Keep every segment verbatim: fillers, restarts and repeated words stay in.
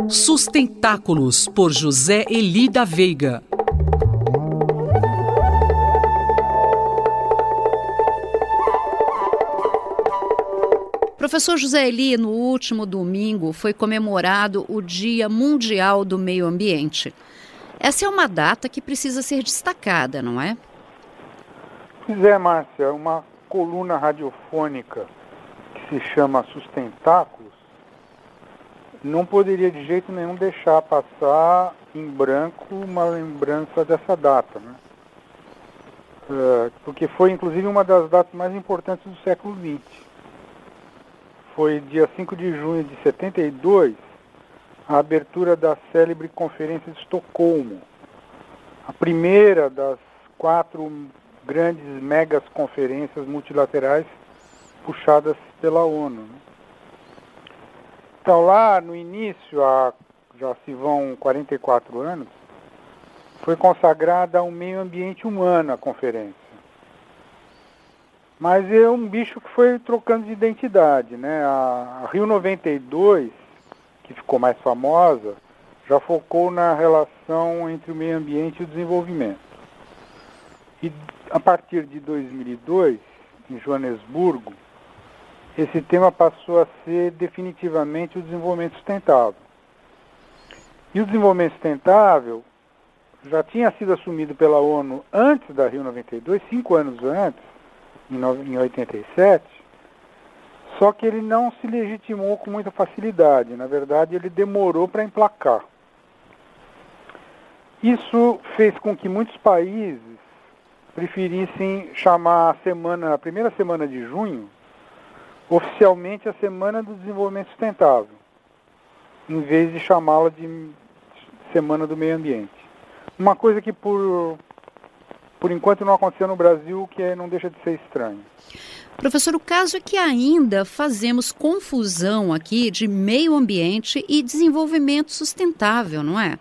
Sustentáculos, por José Eli da Veiga. Professor José Eli, no último domingo foi comemorado o Dia Mundial do Meio Ambiente. Essa é uma data que precisa ser destacada, não é? Pois é, Márcia, uma coluna radiofônica que se chama Sustentáculos não poderia de jeito nenhum deixar passar em branco uma lembrança dessa data, né? É, porque foi inclusive uma das datas mais importantes do século vinte. Foi dia cinco de junho de setenta e dois a abertura da célebre Conferência de Estocolmo, a primeira das quatro grandes megas conferências multilaterais puxadas pela ONU, né? Então lá no início, há, já se vão quarenta e quatro anos, foi consagrada ao meio ambiente humano a conferência. Mas é um bicho que foi trocando de identidade, né? A, a Rio noventa e dois, que ficou mais famosa, já focou na relação entre o meio ambiente e o desenvolvimento. E a partir de dois mil e dois, em Joanesburgo, esse tema passou a ser definitivamente o desenvolvimento sustentável. E o desenvolvimento sustentável já tinha sido assumido pela ONU antes da Rio noventa e dois, cinco anos antes, em oitenta e sete, só que ele não se legitimou com muita facilidade. Na verdade, ele demorou para emplacar. Isso fez com que muitos países preferissem chamar a semana, a primeira semana de junho, oficialmente a Semana do Desenvolvimento Sustentável, em vez de chamá-la de Semana do Meio Ambiente. Uma coisa que por, por enquanto não aconteceu no Brasil, que não deixa de ser estranho. Professor, o caso é que ainda fazemos confusão aqui de meio ambiente e desenvolvimento sustentável, não é?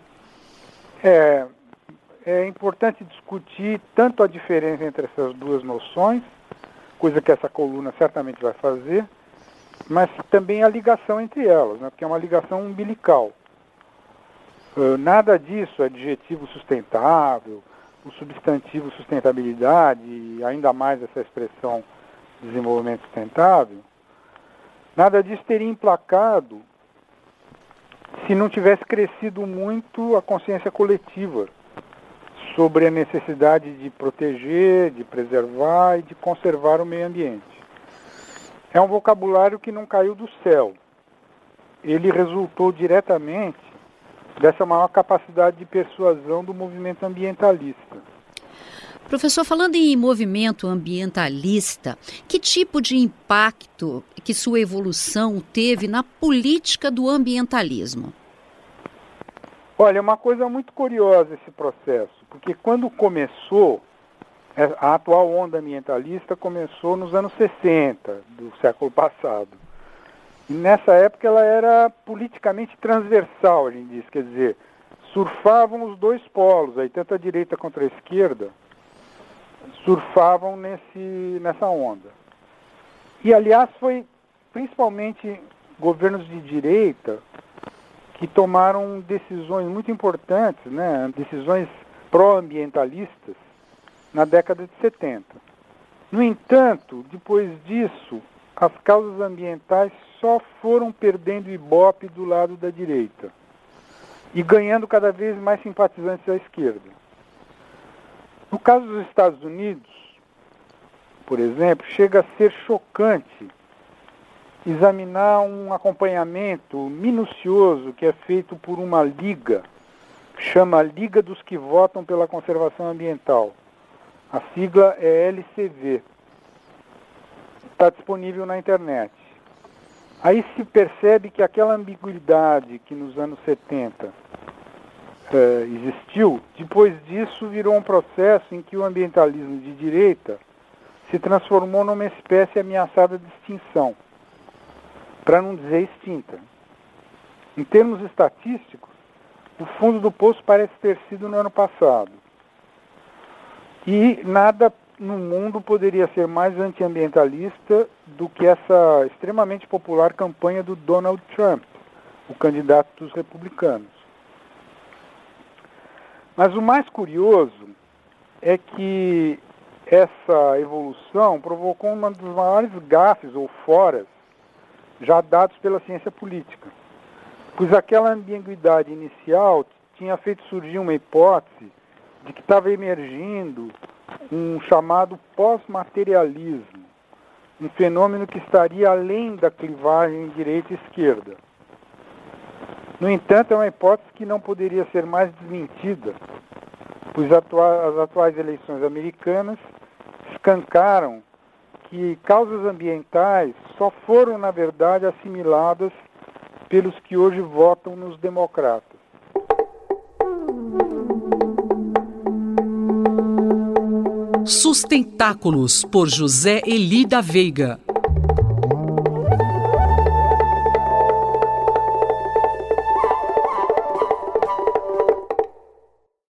É, é importante discutir tanto a diferença entre essas duas noções, coisa que essa coluna certamente vai fazer, mas também a ligação entre elas, né? Porque é uma ligação umbilical. Uh, nada disso, adjetivo sustentável, o substantivo sustentabilidade, e ainda mais essa expressão desenvolvimento sustentável, nada disso teria emplacado se não tivesse crescido muito a consciência coletiva sobre a necessidade de proteger, de preservar e de conservar o meio ambiente. É um vocabulário que não caiu do céu. Ele resultou diretamente dessa maior capacidade de persuasão do movimento ambientalista. Professor, falando em movimento ambientalista, que tipo de impacto que sua evolução teve na política do ambientalismo? Olha, é uma coisa muito curiosa esse processo, porque quando começou, a atual onda ambientalista começou nos anos sessenta do século passado. E nessa época ela era politicamente transversal, a gente diz, quer dizer, surfavam os dois polos, aí tanto a direita quanto a esquerda, surfavam nesse, nessa onda. E, aliás, foi principalmente governos de direita que tomaram decisões muito importantes, né, decisões pró-ambientalistas, na década de setenta. No entanto, depois disso, as causas ambientais só foram perdendo ibope do lado da direita e ganhando cada vez mais simpatizantes à esquerda. No caso dos Estados Unidos, por exemplo, chega a ser chocante examinar um acompanhamento minucioso que é feito por uma liga, que chama Liga dos que Votam pela Conservação Ambiental. A sigla é L C V. Está disponível na internet. Aí se percebe que aquela ambiguidade que nos anos setenta eh, existiu, depois disso virou um processo em que o ambientalismo de direita se transformou numa espécie ameaçada de extinção, para não dizer extinta. Em termos estatísticos, o fundo do poço parece ter sido no ano passado. E nada no mundo poderia ser mais antiambientalista do que essa extremamente popular campanha do Donald Trump, o candidato dos republicanos. Mas o mais curioso é que essa evolução provocou uma dos maiores gafes ou foras já dados pela ciência política, pois aquela ambiguidade inicial tinha feito surgir uma hipótese de que estava emergindo um chamado pós-materialismo, um fenômeno que estaria além da clivagem direita e esquerda. No entanto, é uma hipótese que não poderia ser mais desmentida, pois as atuais eleições americanas escancaram que causas ambientais só foram, na verdade, assimiladas pelos que hoje votam nos democratas. Sustentáculos, por José Eli da Veiga.